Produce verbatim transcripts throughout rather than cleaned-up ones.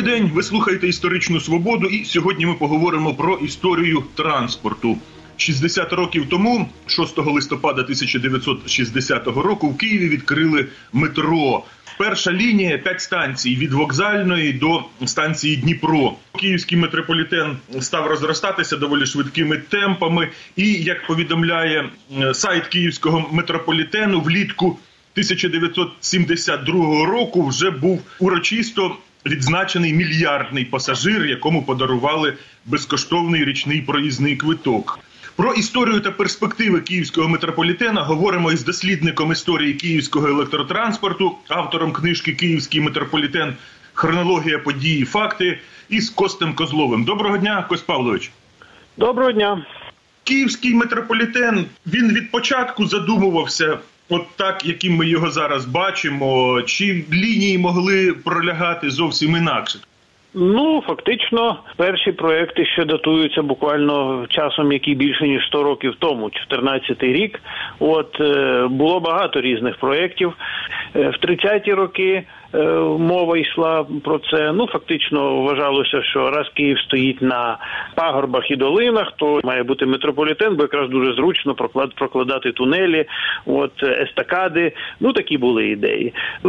день, ви слухаєте «Історичну свободу» і сьогодні ми поговоримо про історію транспорту. шістдесят років тому, шостого листопада тисяча дев'ятсот шістдесятого року, в Києві відкрили метро. Перша лінія – п'ять станцій від Вокзальної до станції Дніпро. Київський метрополітен став розростатися доволі швидкими темпами. І, як повідомляє сайт Київського метрополітену, влітку тисяча дев'ятсот сімдесят другого року вже був урочисто відзначений мільярдний пасажир, якому подарували безкоштовний річний проїзний квиток. Про історію та перспективи Київського метрополітена говоримо із дослідником історії київського електротранспорту, автором книжки «Київський метрополітен. Хронологія подій і факти» із Костем Козловим. Доброго дня, Кость Павлович. Доброго дня. Київський метрополітен, він від початку задумувався от так, яким ми його зараз бачимо, чи лінії могли пролягати зовсім інакше? Ну, фактично, перші проекти ще датуються буквально часом, який більше ніж сто років тому, чотирнадцятий рік. От, е, було багато різних проєктів. Е, в тридцяті роки е, мова йшла про це. Ну, фактично, вважалося, що раз Київ стоїть на пагорбах і долинах, то має бути метрополітен, бо якраз дуже зручно проклад, прокладати тунелі, от, естакади. Ну, такі були ідеї.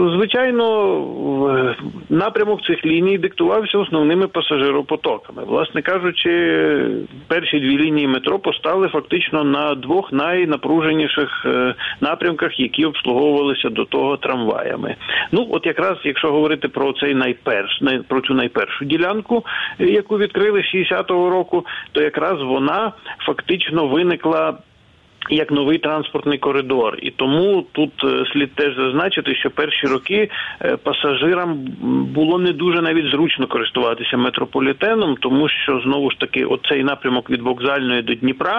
Звичайно, напрямок цих ліній диктувався основними пасажиропотоками. Власне кажучи, перші дві лінії метро постали фактично на двох найнапруженіших напрямках, які обслуговувалися до того трамваями. Ну, от якраз, якщо говорити про цей найперш, про цю найпершу ділянку, яку відкрили з шістдесятого року, то якраз вона фактично виникла як новий транспортний коридор. І тому тут слід теж зазначити, що перші роки пасажирам було не дуже навіть зручно користуватися метрополітеном, тому що, знову ж таки, оцей напрямок від Вокзальної до Дніпра,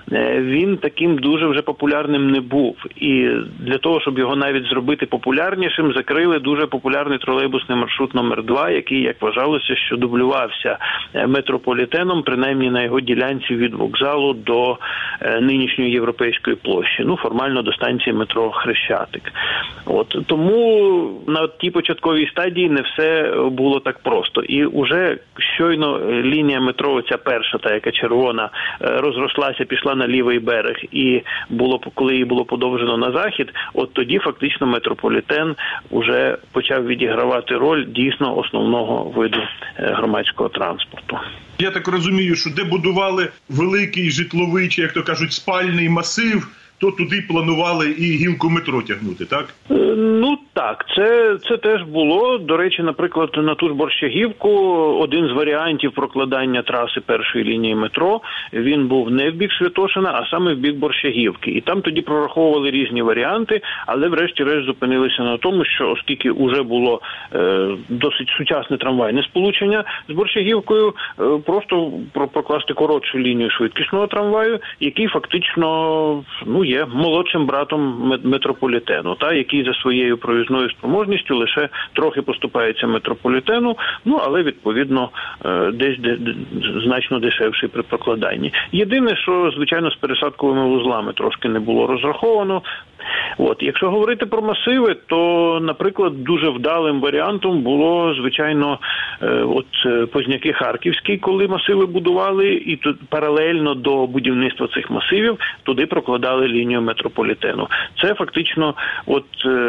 він таким дуже вже популярним не був. І для того, щоб його навіть зробити популярнішим, закрили дуже популярний тролейбусний маршрут номер два, який, як вважалося, що дублювався метрополітеном, принаймні на його ділянці від вокзалу до нинішньої Європейської площі, ну, формально до станції метро Хрещатик. От, тому на тій початковій стадії не все було так просто. І уже щойно лінія метро, ця перша, та яка червона, розрослася, пішла на лівий берег, і було, коли її було подовжено на захід, от тоді фактично метрополітен уже почав відігравати роль дійсно основного виду громадського транспорту. Я так розумію, що де будували великий житловий, чи, як то кажуть, спальний масив, то туди планували і гілку метро тягнути, так? Ну, так, це, це теж було. До речі, наприклад, на ту ж Борщагівку один з варіантів прокладання траси першої лінії метро, він був не в бік Святошина, а саме в бік Борщагівки. І там тоді прораховували різні варіанти, але врешті-решт зупинилися на тому, що оскільки вже було е, досить сучасне трамвайне сполучення з Борщагівкою, е, просто прокласти коротшу лінію швидкісного трамваю, який фактично, ну, є молодшим братом метрополітену, та, який за своєю проїзною спроможністю лише трохи поступається метрополітену, ну, але, відповідно, десь де, де, значно дешевший при прокладанні. Єдине, що, звичайно, з пересадковими вузлами трошки не було розраховано. От, якщо говорити про масиви, то, наприклад, дуже вдалим варіантом було, звичайно, от Позняки-Харківський, коли масиви будували, і тут паралельно до будівництва цих масивів туди прокладали лінію метрополітену. Це фактично от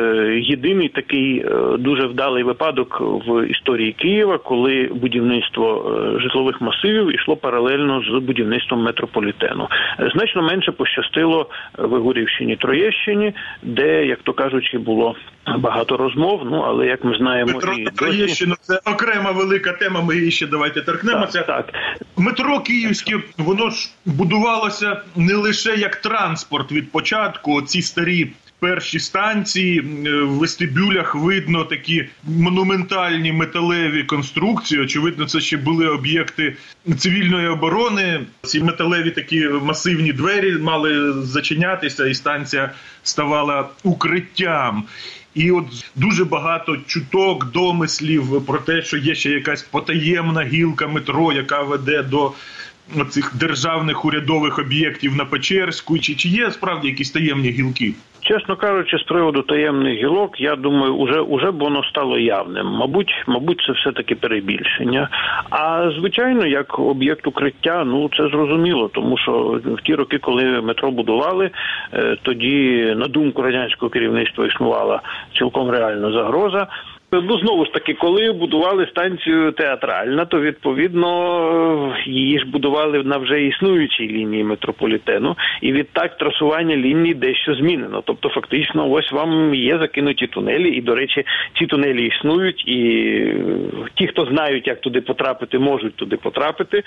єдиний такий дуже вдалий випадок в історії Києва, коли будівництво житлових масивів йшло паралельно з будівництвом метрополітену. Значно менше пощастило Вигурівщині, Троєщині, де, як то кажучи, було багато розмов, ну, але, як ми знаємо... Метро і Троєщина – це окрема велика тема, ми її ще давайте торкнемося. Так, так. Метро Київське, воно ж будувалося не лише як транспорт від початку, ці старі перші станції, в вестибюлях видно такі монументальні металеві конструкції. Очевидно, це ще були об'єкти цивільної оборони. Ці металеві такі масивні двері мали зачинятися, і станція ставала укриттям. І от дуже багато чуток, домислів про те, що є ще якась потаємна гілка метро, яка веде до цих державних урядових об'єктів на Печерську. Чи, чи є справді якісь таємні гілки? Чесно кажучи, з приводу таємних гілок, я думаю, уже, уже б воно стало явним. Мабуть, мабуть, це все-таки перебільшення. А, звичайно, як об'єкт укриття, ну, це зрозуміло, тому що в ті роки, коли метро будували, тоді, на думку радянського керівництва, існувала цілком реальна загроза. Ну, знову ж таки, коли будували станцію Театральна, то, відповідно, її ж будували на вже існуючій лінії метрополітену, і відтак трасування лінії дещо змінено. Тобто, фактично, ось вам є закинуті тунелі, і, до речі, ці тунелі існують, і ті, хто знають, як туди потрапити, можуть туди потрапити.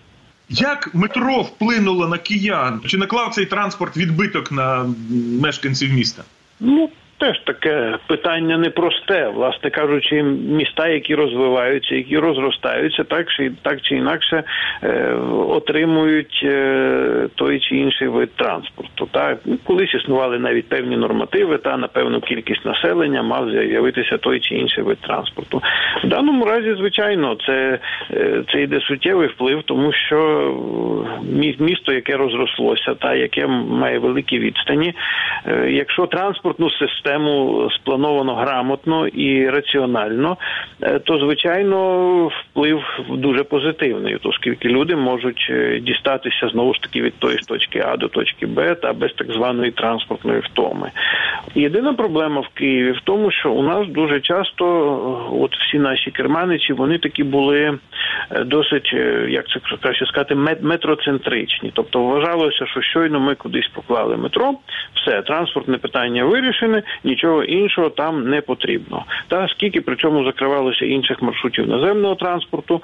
Як метро вплинуло на киян? Чи наклав цей транспорт відбиток на мешканців міста? Ну, теж таке питання непросте. Власне кажучи, міста, які розвиваються, які розростаються, так чи, так чи інакше е, отримують е, той чи інший вид транспорту. Так? Колись існували навіть певні нормативи, та на певну кількість населення мав з'явитися той чи інший вид транспорту. В даному разі, звичайно, це, е, це йде суттєвий вплив, тому що місто, яке розрослося, та яке має великі відстані, е, якщо транспортну систему систему сплановано грамотно і раціонально, то, звичайно, вплив дуже позитивний, оскільки люди можуть дістатися, знову ж таки, від тої ж точки А до точки Б та без так званої транспортної втоми. Єдина проблема в Києві в тому, що у нас дуже часто, от всі наші керманичі, вони такі були досить, як це краще сказати, метроцентричні. Тобто вважалося, що щойно ми кудись поклали метро, все, транспортне питання вирішене, нічого іншого там не потрібно. Та скільки при цьому закривалося інших маршрутів наземного транспорту,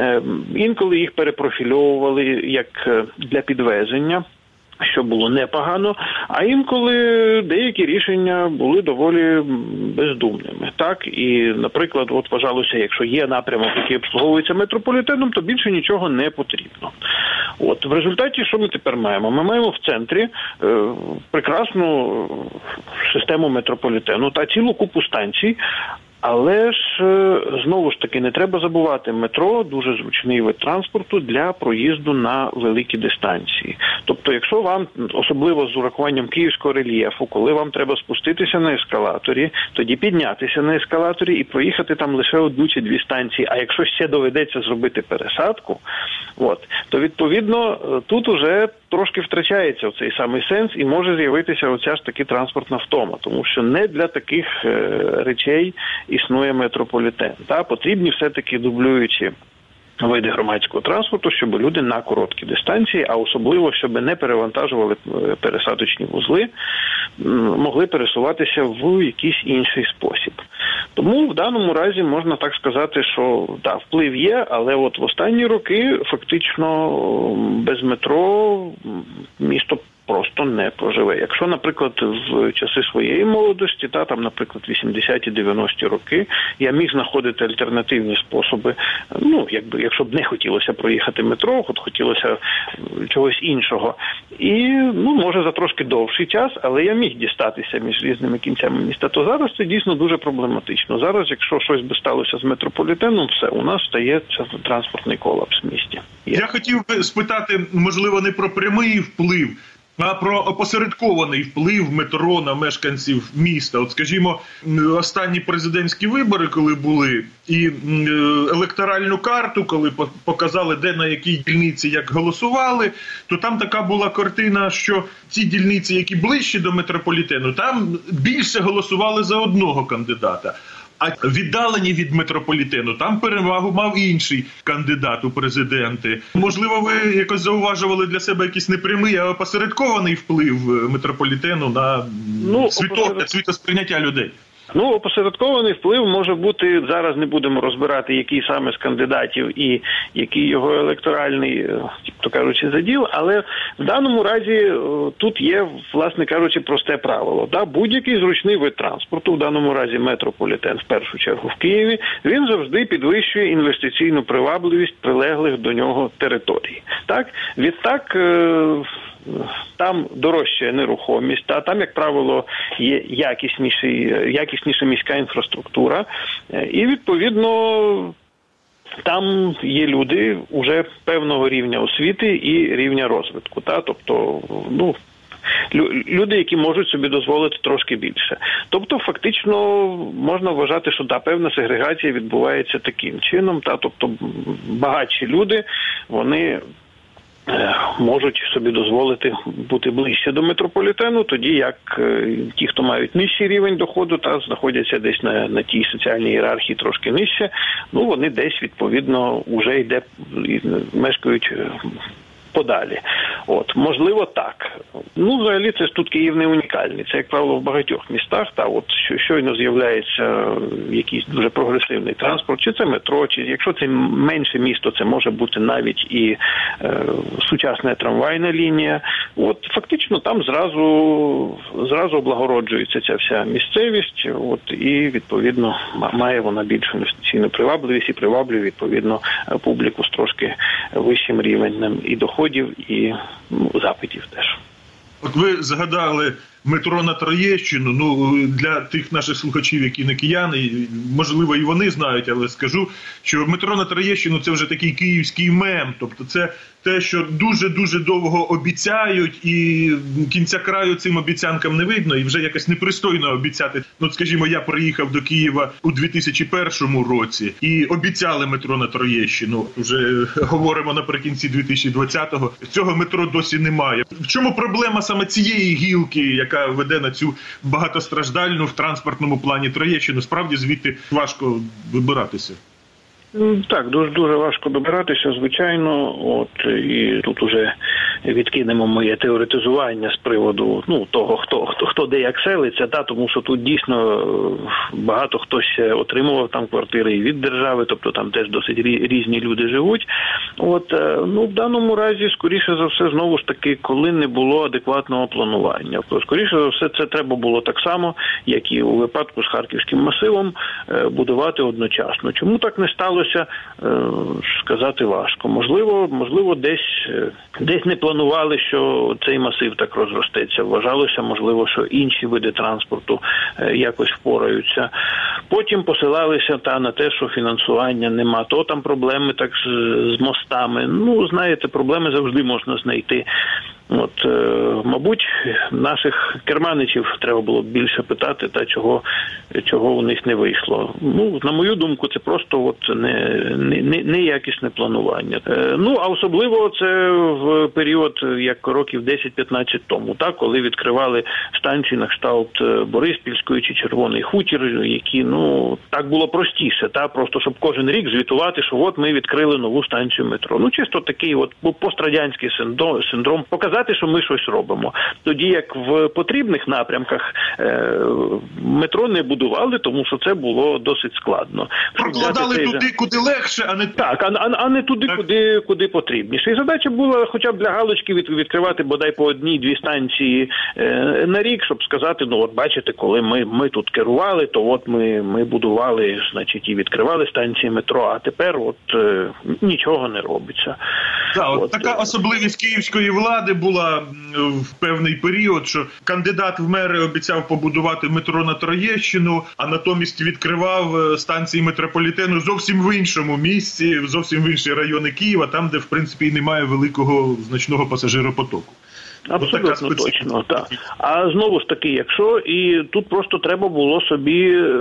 інколи їх перепрофільовували як для підвезення, що було непогано, а інколи деякі рішення були доволі бездумними. Так, і, наприклад, от вважалося, якщо є напрямок, який обслуговується метрополітеном, то більше нічого не потрібно. От, в результаті, що ми тепер маємо? Ми маємо в центрі е, прекрасну систему метрополітену та цілу купу станцій. Але ж, знову ж таки, не треба забувати, метро – дуже зручний вид транспорту для проїзду на великі дистанції. Тобто, якщо вам, особливо з урахуванням київського рельєфу, коли вам треба спуститися на ескалаторі, тоді піднятися на ескалаторі і проїхати там лише одну чи дві станції, а якщо ще доведеться зробити пересадку, от, то, відповідно, тут уже трошки втрачається цей самий сенс і може з'явитися оця ж таки транспортна втома, тому що не для таких е, речей існує метрополітен. Та потрібні все-таки дублюючі види громадського транспорту, щоб люди на короткі дистанції, а особливо, щоб не перевантажували пересадочні вузли, могли пересуватися в якийсь інший спосіб. Тому в даному разі можна так сказати, що да, вплив є, але от в останні роки фактично без метро місто просто не проживе. Якщо, наприклад, в часи своєї молодості, та там, наприклад, вісімдесяті-дев'яності роки, я міг знаходити альтернативні способи, ну, якби, якщо б не хотілося проїхати метро, от хотілося чогось іншого. І, ну, може, за трошки довший час, але я міг дістатися між різними кінцями міста. То зараз це дійсно дуже проблематично. Зараз, якщо щось би сталося з метрополітеном, все, у нас стається транспортний колапс в місті. Є. Я хотів би спитати, можливо, не про прямий вплив, а про опосередкований вплив метро на мешканців міста. От, скажімо, останні президентські вибори, коли були, і електоральну карту, коли показали, де на якій дільниці як голосували, то там така була картина, що ці дільниці, які ближчі до метрополітену, там більше голосували за одного кандидата. А віддалені від метрополітену, там перевагу мав інший кандидат у президенти. Можливо, ви якось зауважували для себе якийсь непрямий, а опосередкований вплив метрополітену на ну, світогляд, світосприйняття людей? Ну, опосередкований вплив може бути, зараз не будемо розбирати, який саме з кандидатів і який його електоральний, то кажучи, заділ, але в даному разі тут є, власне кажучи, просте правило. Да? Будь-який зручний вид транспорту, в даному разі метрополітен, в першу чергу в Києві, він завжди підвищує інвестиційну привабливість прилеглих до нього територій. Так? Відтак, там дорожча нерухомість, а там, як правило, є якісніша міська інфраструктура. І, відповідно, там є люди уже певного рівня освіти і рівня розвитку. Та? Тобто, ну, люди, які можуть собі дозволити трошки більше. Тобто, фактично, можна вважати, що та певна сегрегація відбувається таким чином, та тобто багатші люди, вони можуть собі дозволити бути ближче до метрополітену, тоді як ті, хто мають нижчий рівень доходу та знаходяться десь на, на тій соціальній ієрархії трошки нижче, ну вони десь, відповідно, вже йде, мешкають подалі. От, можливо, так. Ну, взагалі, це ж тут Київ не унікальний. Це, як правило, в багатьох містах. Та от щойно з'являється якийсь дуже прогресивний транспорт, чи це метро, чи якщо це менше місто, це може бути навіть і е, сучасна трамвайна лінія. От, фактично, там зразу, зразу облагороджується ця вся місцевість, от, і, відповідно, має вона більшу інвестиційну привабливість і приваблює, відповідно, публіку з трошки вищим рівнем і доходів, і ну, запитів теж. От ви згадали метро на Троєщину. Ну, для тих наших слухачів, які не кияни, можливо, і вони знають, але скажу, що метро на Троєщину – це вже такий київський мем. Тобто це те, що дуже-дуже довго обіцяють, і кінця краю цим обіцянкам не видно, і вже якось непристойно обіцяти. Ну, скажімо, я приїхав до Києва у дві тисячі першому році, і обіцяли метро на Троєщину. Вже говоримо наприкінці дві тисячі двадцятого. Цього метро досі немає. В чому проблема саме цієї гілки, яка веде на цю багатостраждальну в транспортному плані Троєщину? Справді, звідти важко вибиратися. Так, дуже дуже важко добиратися, звичайно. От і тут уже відкинемо моє теоретизування з приводу ну того, хто хто хто де як селиться, та тому що тут дійсно багато хтось отримував там квартири і від держави, тобто там теж досить різні люди живуть. От ну в даному разі, скоріше за все, знову ж таки, коли не було адекватного планування, то скоріше за все це треба було так само, як і у випадку з Харківським масивом, будувати одночасно. Чому так не стало? Сказати важко. Можливо, можливо, десь, десь не планували, що цей масив так розростеться. Вважалося, можливо, що інші види транспорту якось впораються. Потім посилалися та на те, що фінансування нема. То там проблеми так з, з мостами. Ну, знаєте, проблеми завжди можна знайти. От, е, мабуть, наших керманичів треба було більше питати, та чого, чого у них не вийшло. Ну, на мою думку, це просто от не, не, не якісне планування. Е, ну, а особливо це в період, як років десять-п'ятнадцять тому, так, коли відкривали станції на кшталт Бориспільської чи Червоний Хутір, які, ну, так було простіше, та, просто щоб кожен рік звітувати, що от ми відкрили нову станцію метро. Ну, чисто такий от пострадянський синдром, синдром показати, що ми щось робимо. Тоді як в потрібних напрямках е, метро не будували, тому що це було досить складно. Прокладали туди, же... куди легше, а не так, а, а, а не туди, так. куди, куди потрібніше. І задача була хоча б для галочки від, відкривати бодай по одній-дві станції е, на рік, щоб сказати, ну от бачите, коли ми, ми тут керували, то от ми, ми будували, значить, і відкривали станції метро, а тепер от е, нічого не робиться. Так, от, от така особливість київської влади була в певний період, що кандидат в мери обіцяв побудувати метро на Троєщину, а натомість відкривав станції метрополітену зовсім в іншому місці, зовсім в інші райони Києва, там, де, в принципі, немає великого значного пасажиропотоку. Абсолютно точно, так. А знову ж таки, якщо і тут просто треба було собі е,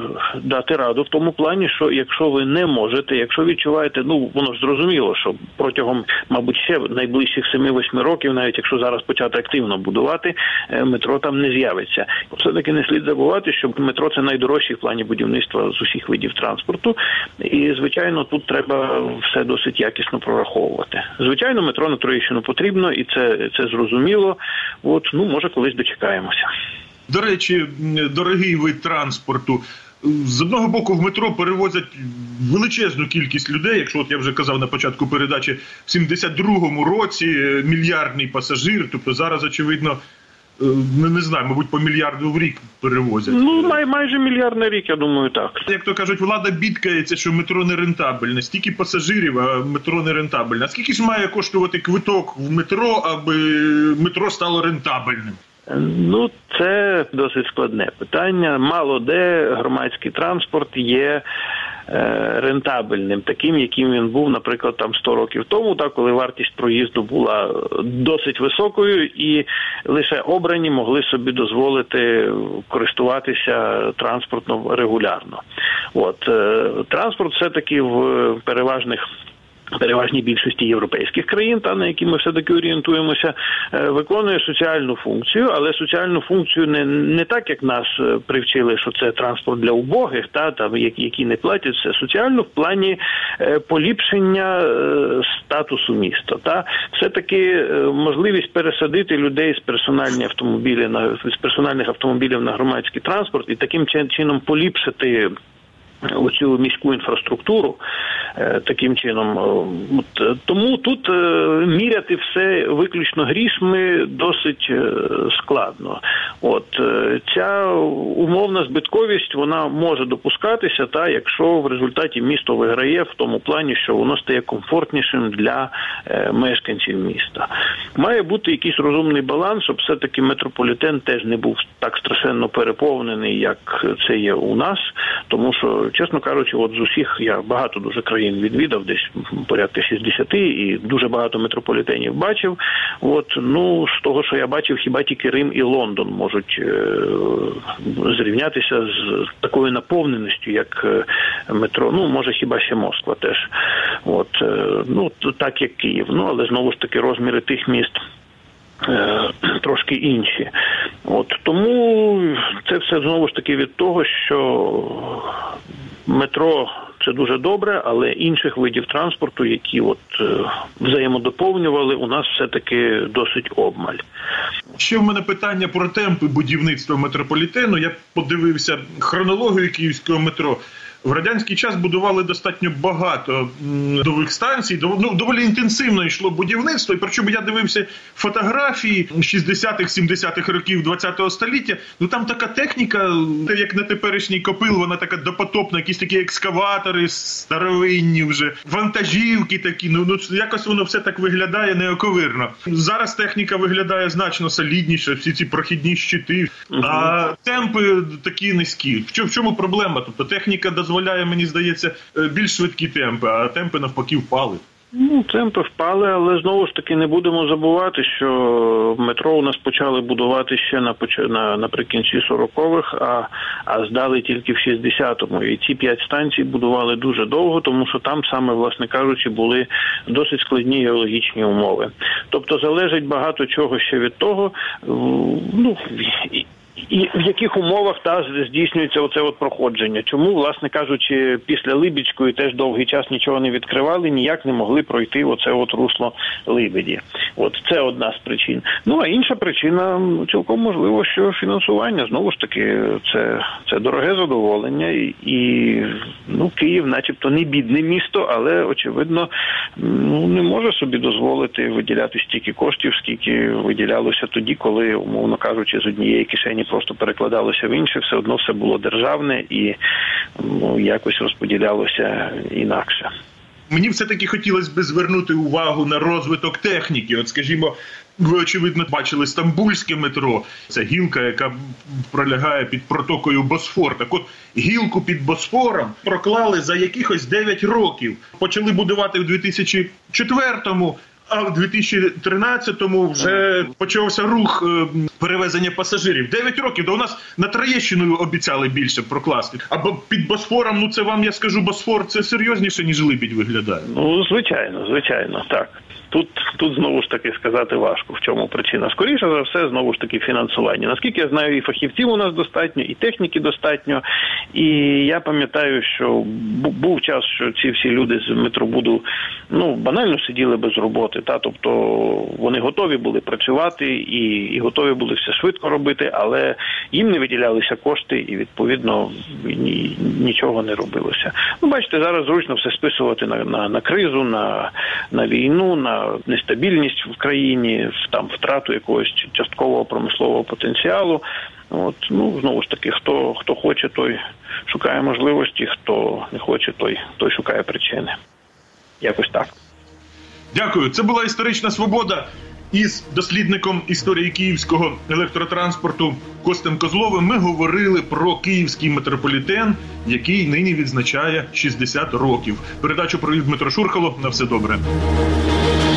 дати раду в тому плані, що якщо ви не можете, якщо відчуваєте, ну воно ж зрозуміло, що протягом, мабуть, ще найближчих семи-восьми років, навіть якщо зараз почати активно будувати, е, метро там не з'явиться. Все-таки не слід забувати, що метро – це найдорожчий в плані будівництва з усіх видів транспорту, і, звичайно, тут треба все досить якісно прораховувати. Звичайно, метро на Троєщину потрібно, і це, це зрозуміло. От, ну, може, колись дочекаємося. До речі, дорогий вид транспорту. З одного боку, в метро перевозять величезну кількість людей. Якщо, от я вже казав на початку передачі, в сімдесят другому році мільярдний пасажир, тобто зараз, очевидно, не, не знаю, мабуть, по мільярду в рік перевозять. Ну, май, майже мільярд на рік, я думаю, так. Як то кажуть, влада бідкається, що метро не рентабельне. Стільки пасажирів, а метро не рентабельне. А скільки ж має коштувати квиток в метро, аби метро стало рентабельним? Ну, це досить складне питання. Мало де громадський транспорт є рентабельним, таким, яким він був, наприклад, там сто років тому, так, коли вартість проїзду була досить високою і лише обрані могли собі дозволити користуватися транспортом регулярно. От, транспорт все-таки в переважних переважній більшості європейських країн, та на які ми все-таки орієнтуємося, виконує соціальну функцію, але соціальну функцію не, не так, як нас привчили, що це транспорт для убогих, та, там, які не платять, це соціальну в плані поліпшення статусу міста. Та. Все-таки можливість пересадити людей з персональних автомобілів на, з персональних автомобілів на громадський транспорт і таким чином поліпшити оцю міську інфраструктуру таким чином. От, тому тут міряти все виключно грішми досить складно. От, ця умовна збитковість, вона може допускатися, та, якщо в результаті місто виграє в тому плані, що воно стає комфортнішим для мешканців міста. Має бути якийсь розумний баланс, щоб все-таки метрополітен теж не був так страшенно переповнений, як це є у нас, тому що, чесно кажучи, от з усіх, я багато дуже країн відвідав, десь порядка шістдесят, і дуже багато метрополітенів бачив. От, ну, з того, що я бачив, хіба тільки Рим і Лондон можуть е- зрівнятися з такою наповненістю, як е- метро. Ну, може, хіба ще Москва теж. От, е- ну, так, як Київ. Ну, але, знову ж таки, розміри тих міст трошки інші. От, тому це все знову ж таки від того, що метро це дуже добре, але інших видів транспорту, які от взаємодоповнювали, у нас все-таки досить обмаль. Ще в мене питання про темпи будівництва метрополітену. Я подивився хронологію київського метро. В радянський час будували достатньо багато нових станцій, ну, доволі інтенсивно йшло будівництво, і причому я дивився фотографії шістдесятих-сімдесятих років ХХ століття, ну там така техніка, як на теперішній Копил, вона така допотопна, якісь такі екскаватори старовинні вже, вантажівки такі, ну, ну якось воно все так виглядає неоковирно. Зараз техніка виглядає значно солідніше, всі ці прохідні щити, угу. А темпи такі низькі. В чому проблема? Тобто техніка дозволяє, мені здається, більш швидкі темпи, а темпи навпаки впали. Ну, темпи впали, але знову ж таки не будемо забувати, що метро у нас почали будувати ще на, на наприкінці сорокових, а, а здали тільки в шістдесятому. І ці п'ять станцій будували дуже довго, тому що там саме, власне кажучи, були досить складні геологічні умови. Тобто залежить багато чого ще від того, ну, і в яких умовах та здійснюється оце от проходження. Чому, власне кажучи, після Либідської теж довгий час нічого не відкривали, ніяк не могли пройти оце от русло Либеді. От це одна з причин. Ну, а інша причина, цілком можливо, що фінансування. Знову ж таки, це, це дороге задоволення. І, і ну, Київ начебто не бідне місто, але, очевидно, ну, не може собі дозволити виділяти стільки коштів, скільки виділялося тоді, коли, умовно кажучи, з однієї кишені просто перекладалося в інше, все одно все було державне і ну, якось розподілялося інакше. Мені все-таки хотілося б звернути увагу на розвиток техніки. От, скажімо, ви, очевидно, бачили Стамбульське метро. Це гілка, яка пролягає під протокою Босфор. Так от, гілку під Босфором проклали за якихось дев'ять років. Почали будувати в дві тисячі четвертому, а в дві тисячі тринадцятому вже почався рух е, перевезення пасажирів. Дев'ять років, до у нас на Троєщину обіцяли більше прокласти. Або під Босфором, ну це вам, я скажу, Босфор, це серйозніше, ніж Либідь виглядає. Ну, звичайно, звичайно, так. Тут, тут знову ж таки сказати важко, в чому причина. Скоріше за все, знову ж таки, фінансування. Наскільки я знаю, і фахівців у нас достатньо, і техніки достатньо. І я пам'ятаю, що був час, що ці всі люди з метробуду, ну, банально сиділи без роботи. Та? Тобто вони готові були працювати і, і готові були все швидко робити, але їм не виділялися кошти і, відповідно, ні, нічого не робилося. Ну, бачите, зараз зручно все списувати на, на, на кризу, на, на війну, на нестабільність в країні, там втрату якогось часткового промислового потенціалу. От, ну, знову ж таки, хто, хто хоче, той шукає можливості, хто не хоче, той, той шукає причини. Якось так. Дякую. Це була «Історична свобода». Із дослідником історії київського електротранспорту Костем Козловим ми говорили про київський метрополітен, який нині відзначає шістдесят років. Передачу провів Дмитро Шурхало. На все добре.